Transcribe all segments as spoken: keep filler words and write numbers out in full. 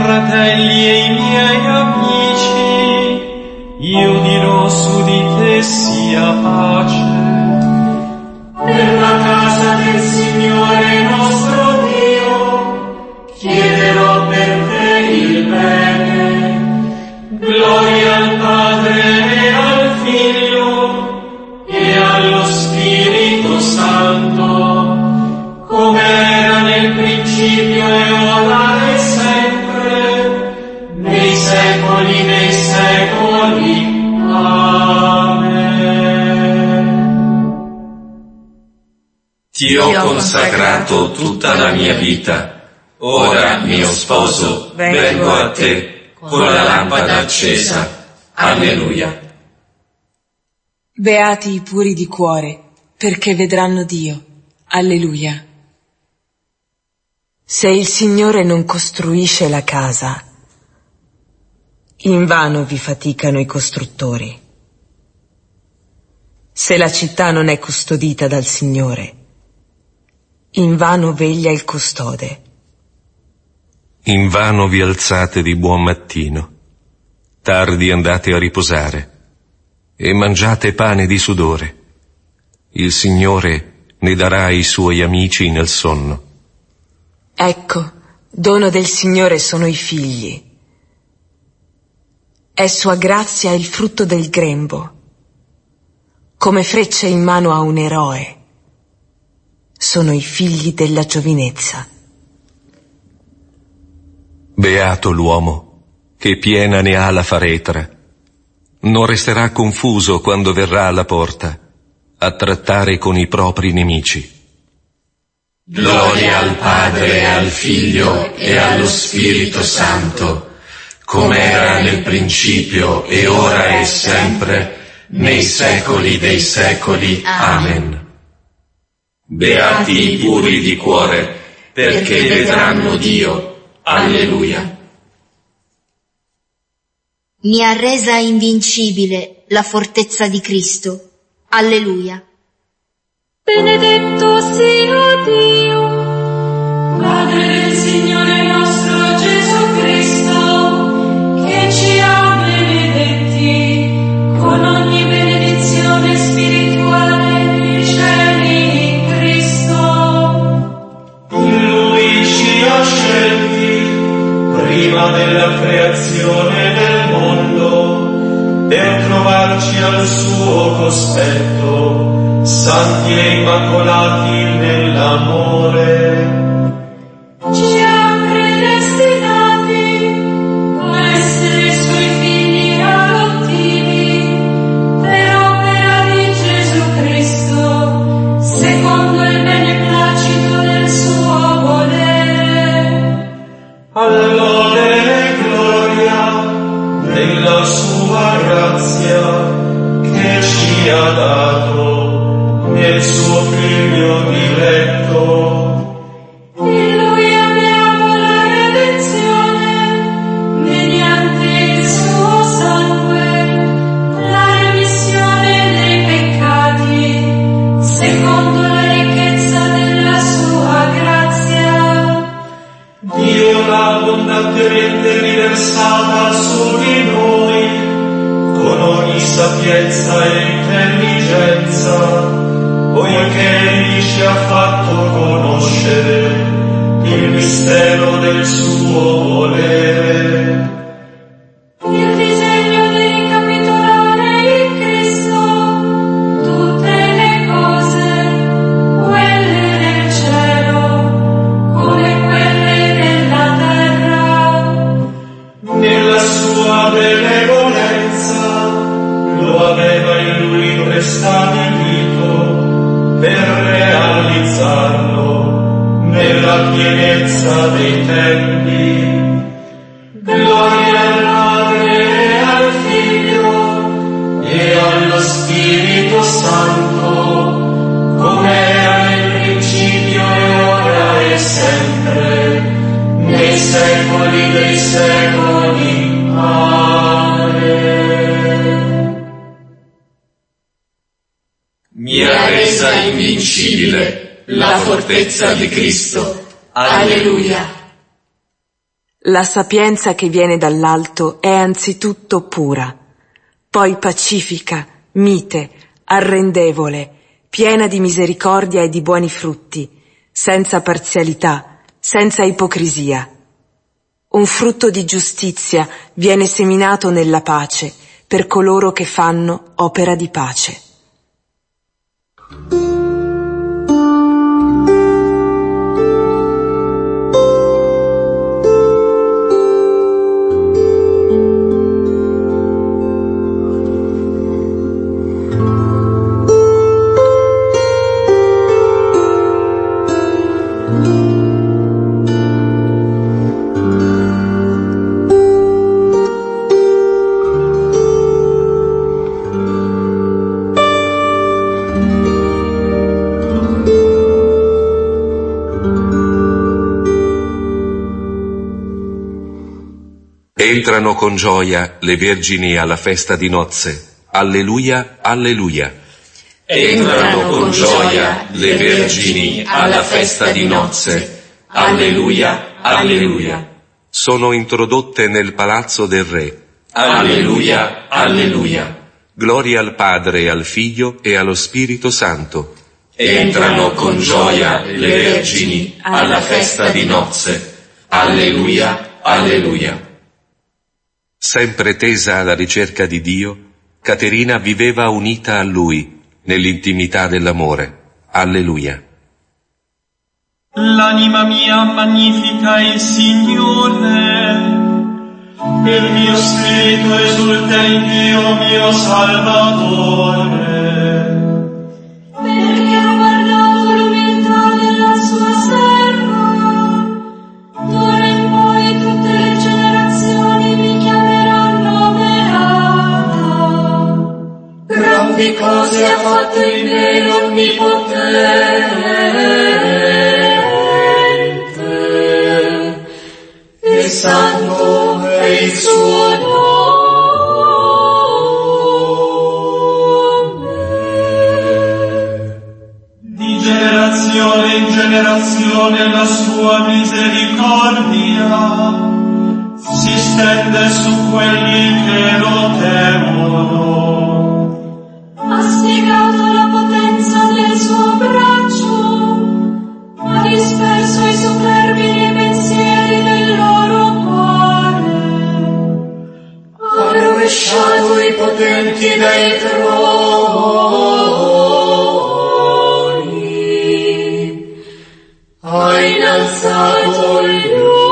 fratelli e i miei amici, io dirò su di te sia pace. Per la casa del Signore nostro Dio, chiederò per te il bene. Gloria al Padre e al Figlio e allo Spirito Santo, come era nel principio e ora e sempre, nei secoli dei secoli. Ti ho consacrato tutta la mia vita, ora, mio sposo, vengo a te con la lampada accesa. Alleluia. Beati i puri di cuore, perché vedranno Dio. Alleluia. Se il Signore non costruisce la casa, invano vi faticano i costruttori. Se la città non è custodita dal Signore, invano veglia il custode. Invano vi alzate di buon mattino, tardi andate a riposare, e mangiate pane di sudore. Il Signore ne darà ai suoi amici nel sonno. Ecco, dono del Signore sono i figli. È sua grazia il frutto del grembo, come frecce in mano a un eroe. Sono i figli della giovinezza. Beato l'uomo, che piena ne ha la faretra. Non resterà confuso quando verrà alla porta, a trattare con i propri nemici. Gloria al Padre e al Figlio e allo Spirito Santo, come era nel principio e ora e sempre, nei secoli dei secoli. Amen. Beati i puri di cuore, perché vedranno Dio. Alleluia. Mi ha resa invincibile la fortezza di Cristo. Alleluia. Benedetto sia Dio, Padre del Signore nostro Gesù Cristo, che ci ha benedetti con ogni benedizione spirituale nei cieli in Cristo. In Lui ci ha scelti prima della creazione del mondo per trovarci al suo cospetto, santi e immacolati nell'amore. Ci ha predestinati a essere suoi figli adottivi per opera di Gesù Cristo, secondo il beneplacito del suo volere. All'ora e gloria della sua grazia che ci ha dato nel suo Figlio diletto. In Lui abbiamo la redenzione, mediante il suo sangue, la remissione dei peccati, secondo la ricchezza della sua grazia. Dio l'ha abbondantemente riversata su di noi, con ogni sapienza e intelligenza, poiché Egli ci ha fatto conoscere il mistero del suo volere. Il disegno di ricapitolare in Cristo tutte le cose, quelle del cielo, come quelle della terra. Nella sua benevolenza lo aveva in Lui prestabilito per realizzarlo nella pienezza dei tempi. Gloria al Padre e al Figlio e allo Spirito Santo, come era nel principio e ora e sempre, nei secoli dei secoli. Mi ha resa invincibile la fortezza di Cristo. Alleluia. La sapienza che viene dall'alto è anzitutto pura, poi pacifica, mite, arrendevole, piena di misericordia e di buoni frutti, senza parzialità, senza ipocrisia. Un frutto di giustizia viene seminato nella pace per coloro che fanno opera di pace. Entrano con gioia le vergini alla festa di nozze. Alleluia, alleluia. Entrano con gioia le vergini alla festa di nozze. Alleluia, alleluia. Sono introdotte nel palazzo del Re. Alleluia, alleluia. Gloria al Padre, al Figlio e allo Spirito Santo. Entrano con gioia le vergini alla festa di nozze. Alleluia, alleluia. Sempre tesa alla ricerca di Dio, Caterina viveva unita a Lui, nell'intimità dell'amore. Alleluia. L'anima mia magnifica il Signore, il mio spirito esulta in Dio mio Salvatore. Perché ho guardato l'umiltà della sua serva, d'ora in poi tutte le generazioni mi chiameranno beata. Grandi cose ha fatto in me l'Onnipotente, e santo è il suo nome. Di generazione in generazione la sua misericordia si stende su quelli che lo temono. Ha spiegato la potenza del suo braccio, ha disperso i superbi nei pensieri del loro cuore. Ha rovesciato i potenti dai troni, ha innalzato gli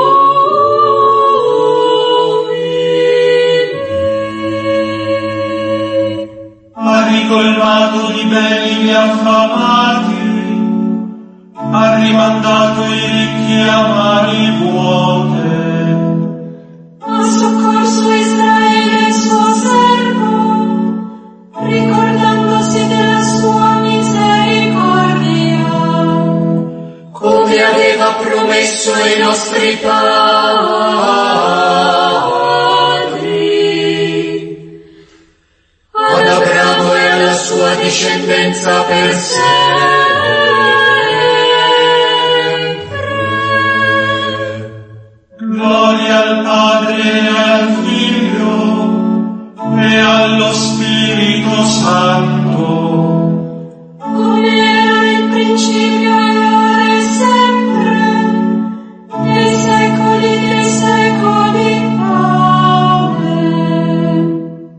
umili, Ha ricolmato di beni gli affamati, ha rimandato i ricchi a mani vuote. ha soccorso Israele il suo servo, ricordandosi della sua misericordia. come aveva promesso ai nostri padri, ad Abramo e alla sua discendenza per sempre. Gloria al Padre e al Figlio e allo Spirito Santo, Come era nel principio e ora e sempre, nei secoli dei secoli. Amen.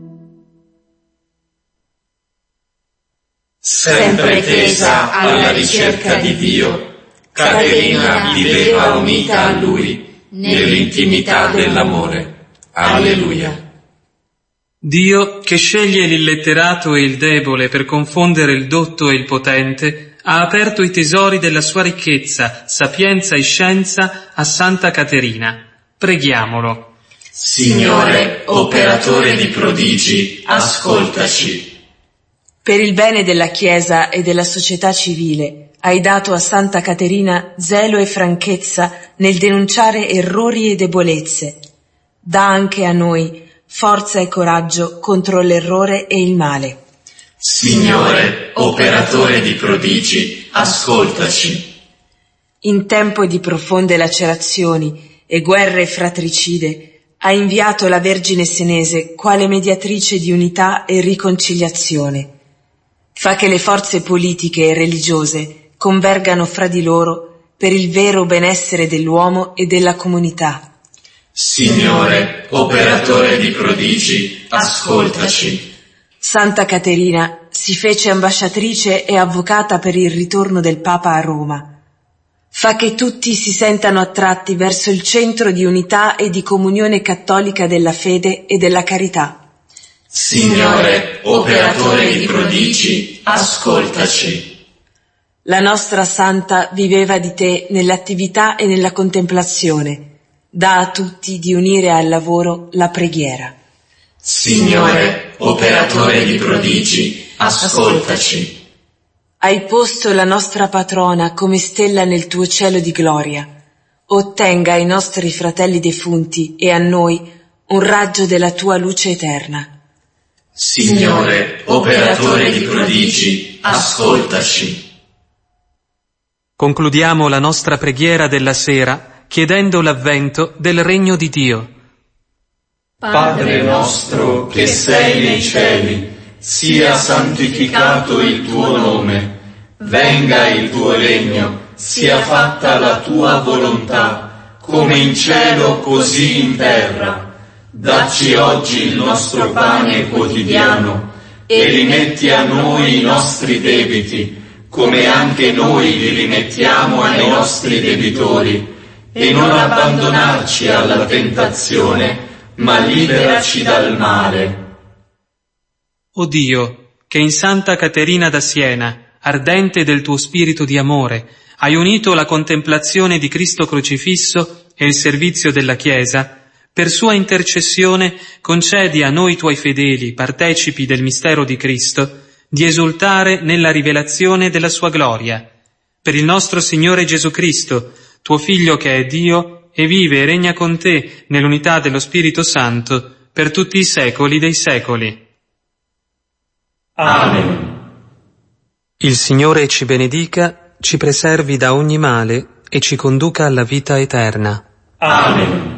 Sempre tesa alla ricerca di Dio, Caterina viveva unita a Lui, nell'intimità dell'amore. Alleluia. Dio, che sceglie l'illetterato e il debole per confondere il dotto e il potente, ha aperto i tesori della sua ricchezza, sapienza e scienza a Santa Caterina. Preghiamolo. Signore, operatore di prodigi, ascoltaci. Per il bene della Chiesa e della società civile, hai dato a Santa Caterina zelo e franchezza nel denunciare errori e debolezze. Dà anche a noi forza e coraggio contro l'errore e il male. Signore, operatore di prodigi, ascoltaci. In tempo di profonde lacerazioni e guerre fratricide, ha inviato la Vergine senese quale mediatrice di unità e riconciliazione. Fa che le forze politiche e religiose convergano fra di loro per il vero benessere dell'uomo e della comunità. Signore, operatore di prodigi, ascoltaci. Santa Caterina si fece ambasciatrice e avvocata per il ritorno del Papa a Roma. Fa che tutti si sentano attratti verso il centro di unità e di comunione cattolica della fede e della carità. Signore, operatore di prodigi, ascoltaci. La nostra Santa viveva di te nell'attività e nella contemplazione. Dà a tutti di unire al lavoro la preghiera. Signore, operatore di prodigi, ascoltaci. Hai posto la nostra patrona come stella nel tuo cielo di gloria. Ottenga ai nostri fratelli defunti e a noi un raggio della tua luce eterna. Signore, operatore di prodigi, ascoltaci. Concludiamo la nostra preghiera della sera chiedendo l'avvento del regno di Dio. Padre nostro che sei nei cieli, sia santificato il tuo nome, venga il tuo regno, sia fatta la tua volontà, come in cielo così in terra. Dacci oggi il nostro pane quotidiano e rimetti a noi i nostri debiti, come anche noi li rimettiamo ai nostri debitori, e non abbandonarci alla tentazione, ma liberaci dal male. O Dio, che in Santa Caterina da Siena, ardente del tuo spirito di amore, hai unito la contemplazione di Cristo crocifisso e il servizio della Chiesa, per sua intercessione concedi a noi tuoi fedeli, partecipi del mistero di Cristo, di esultare nella rivelazione della sua gloria. Per il nostro Signore Gesù Cristo, tuo Figlio che è Dio, e vive e regna con te nell'unità dello Spirito Santo, per tutti i secoli dei secoli. Amen. Il Signore ci benedica, ci preservi da ogni male e ci conduca alla vita eterna. Amen.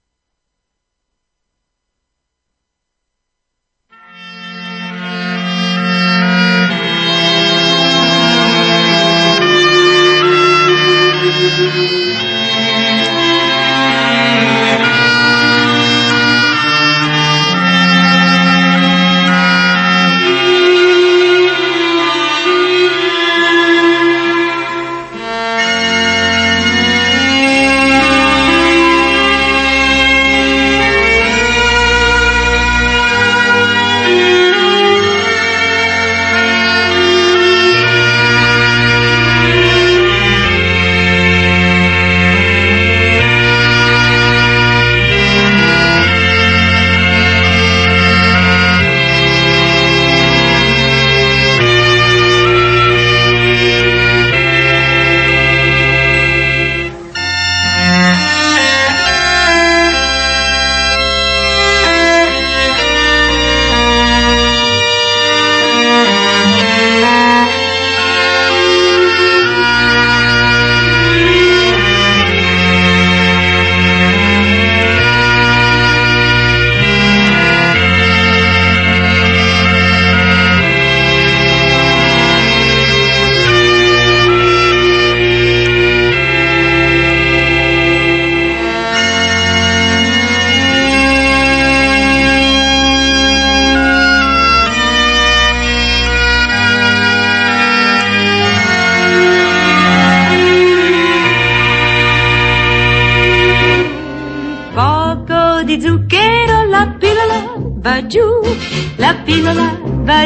va giù, la pillola va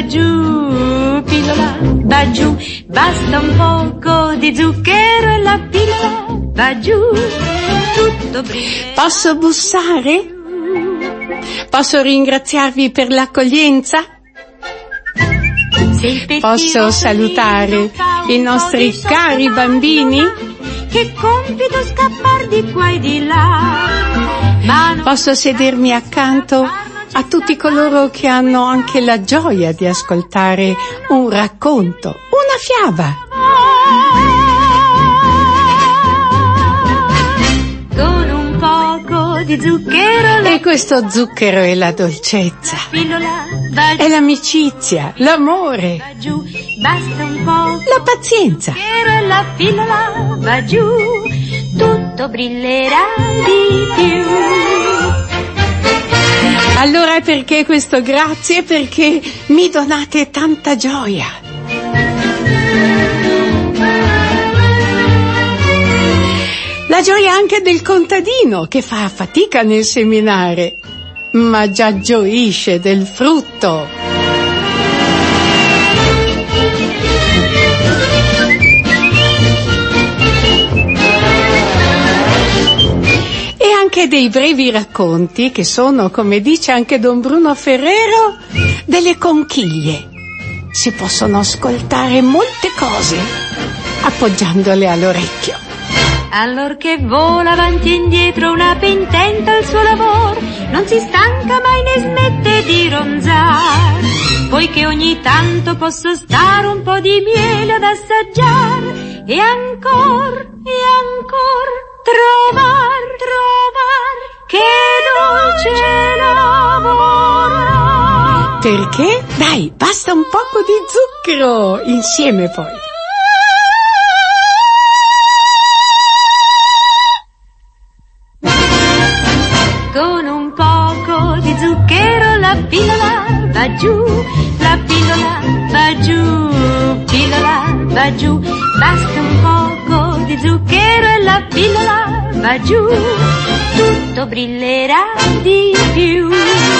giù, pillola va giù, basta un poco di zucchero e la pillola va giù, tutto brilla. Posso bussare? Posso ringraziarvi per l'accoglienza? Posso salutare i nostri cari bambini? Che compito scappar di qua e di là. Ma non Posso sedermi accanto a tutti coloro che hanno anche la gioia di ascoltare un racconto, una fiaba. con un po' di zucchero. E questo zucchero è la dolcezza, Pillola va giù, è l'amicizia, l'amore, va giù, basta un po'. la pazienza. Zucchero e la pillola va giù, tutto brillerà di più. Allora perché questo grazie? Perché mi donate tanta gioia. La gioia anche del contadino che fa fatica nel seminare, ma già gioisce del frutto. E anche dei brevi racconti che sono, come dice anche Don Bruno Ferrero, delle conchiglie. Si possono ascoltare molte cose appoggiandole all'orecchio. Allorché vola avanti e indietro un'ape intenta al suo lavoro, non si stanca mai né smette di ronzar, poiché ogni tanto posso stare un po' di miele ad assaggiare, e ancor, e ancor, trovar, trovar, che dolce lavoro. Perché? Dai, basta un poco di zucchero, insieme poi. Con un poco di zucchero la pillola va giù, la pillola va giù, pillola va giù, basta un poco di zucchero e la pillola va giù, tutto brillerà di più.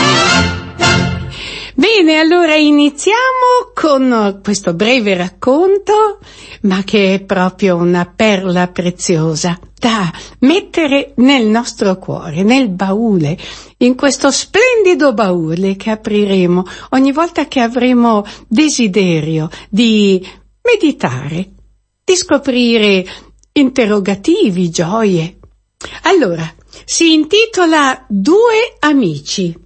Bene, allora iniziamo con questo breve racconto, ma che è proprio una perla preziosa da mettere nel nostro cuore, nel baule, in questo splendido baule che apriremo ogni volta che avremo desiderio di meditare, di scoprire interrogativi, gioie. Allora, si intitola Due amici.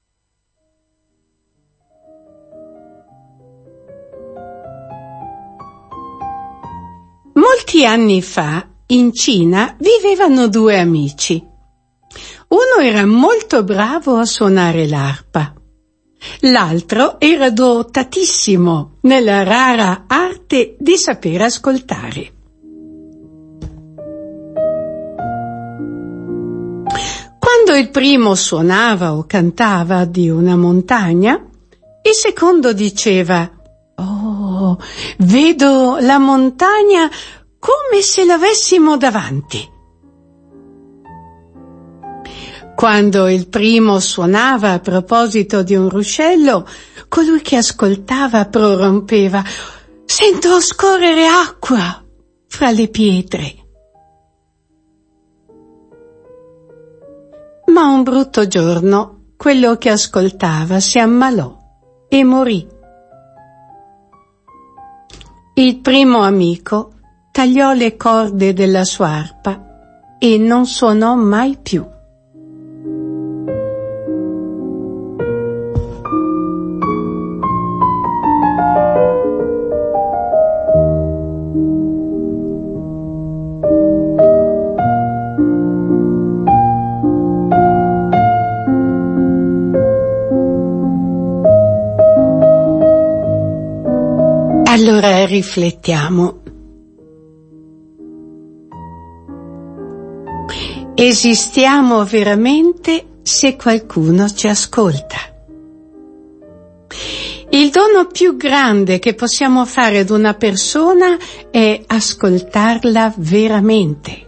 Molti anni fa, in Cina, vivevano due amici. Uno era molto bravo a suonare l'arpa. L'altro era dotatissimo nella rara arte di saper ascoltare. Quando il primo suonava o cantava di una montagna, il secondo diceva: «Oh, vedo la montagna come se l'avessimo davanti». Quando il primo suonava a proposito di un ruscello, colui che ascoltava prorompeva: «Sento scorrere acqua fra le pietre». Ma un brutto giorno quello che ascoltava si ammalò e morì. Il primo amico tagliò le corde della sua arpa e non suonò mai più. Allora riflettiamo. Esistiamo veramente se qualcuno ci ascolta. Il dono più grande che possiamo fare ad una persona è ascoltarla veramente.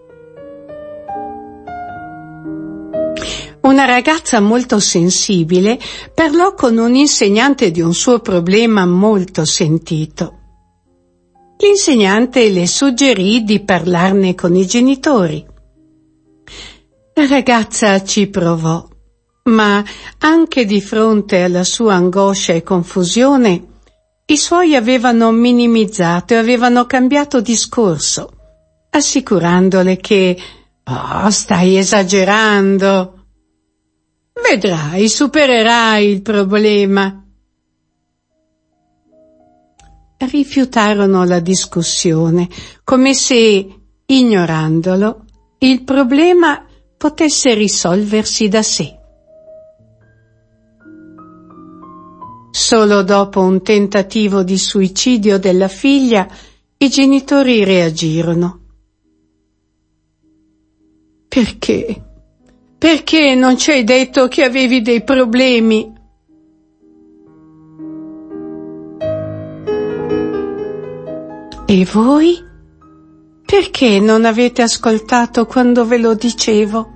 Una ragazza molto sensibile parlò con un insegnante di un suo problema molto sentito. L'insegnante le suggerì di parlarne con i genitori. La ragazza ci provò, ma anche di fronte alla sua angoscia e confusione, i suoi avevano minimizzato e avevano cambiato discorso, assicurandole che «Oh, stai esagerando! Vedrai, supererai il problema». Rifiutarono la discussione, come se, ignorandolo, il problema potesse risolversi da sé. Solo dopo un tentativo di suicidio della figlia, i genitori reagirono. Perché? Perché non ci hai detto che avevi dei problemi? E voi? Perché non avete ascoltato quando ve lo dicevo?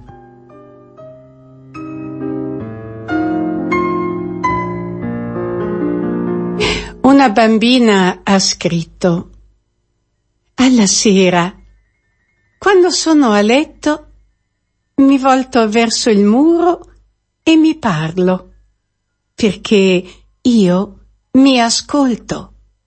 Una bambina ha scritto: alla sera, quando sono a letto, mi volto verso il muro e mi parlo, perché io mi ascolto.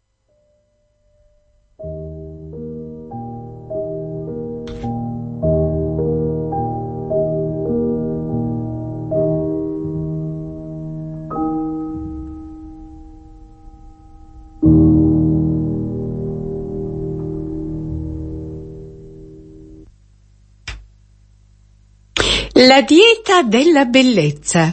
La dieta della bellezza.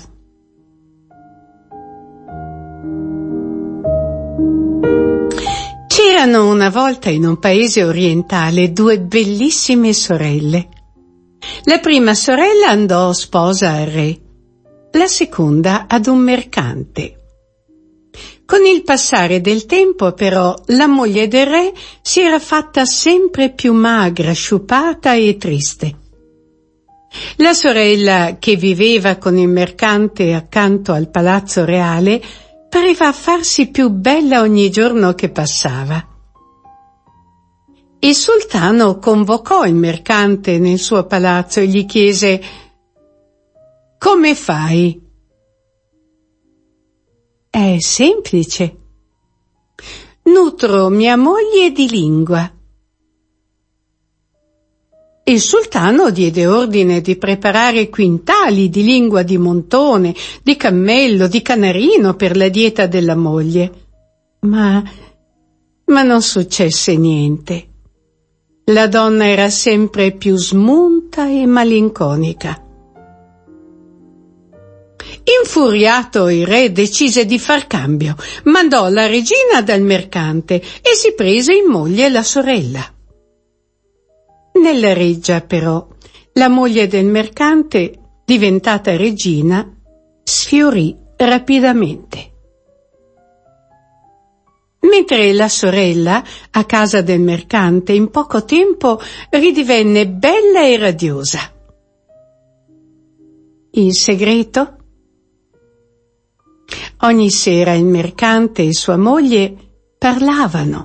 C'erano una volta in un paese orientale due bellissime sorelle. La prima sorella andò sposa al re, la seconda ad un mercante. Con il passare del tempo, però, la moglie del re si era fatta sempre più magra, sciupata e triste. La sorella, che viveva con il mercante accanto al palazzo reale, pareva farsi più bella ogni giorno che passava. Il sultano convocò il mercante nel suo palazzo e gli chiese: «Come fai?» «È semplice. Nutro mia moglie di lingua». Il sultano diede ordine di preparare quintali di lingua di montone, di cammello, di canarino per la dieta della moglie. Ma, ma non successe niente. La donna era sempre più smunta e malinconica. Infuriato, il re decise di far cambio. Mandò la regina dal mercante e si prese in moglie la sorella. Nella reggia, però, la moglie del mercante, diventata regina, sfiorì rapidamente. Mentre la sorella, a casa del mercante, in poco tempo ridivenne bella e radiosa. Il segreto? Ogni sera il mercante e sua moglie parlavano.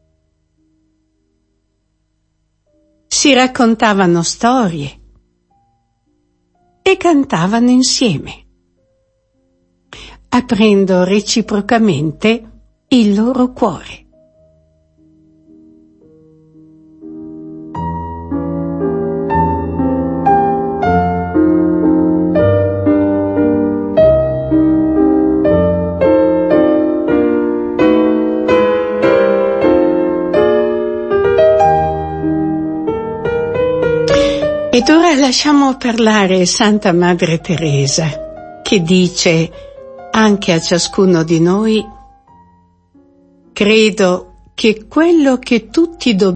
Si raccontavano storie e cantavano insieme, aprendo reciprocamente il loro cuore. Ed ora lasciamo parlare Santa Madre Teresa, che dice anche a ciascuno di noi: credo che quello che tutti dobbiamo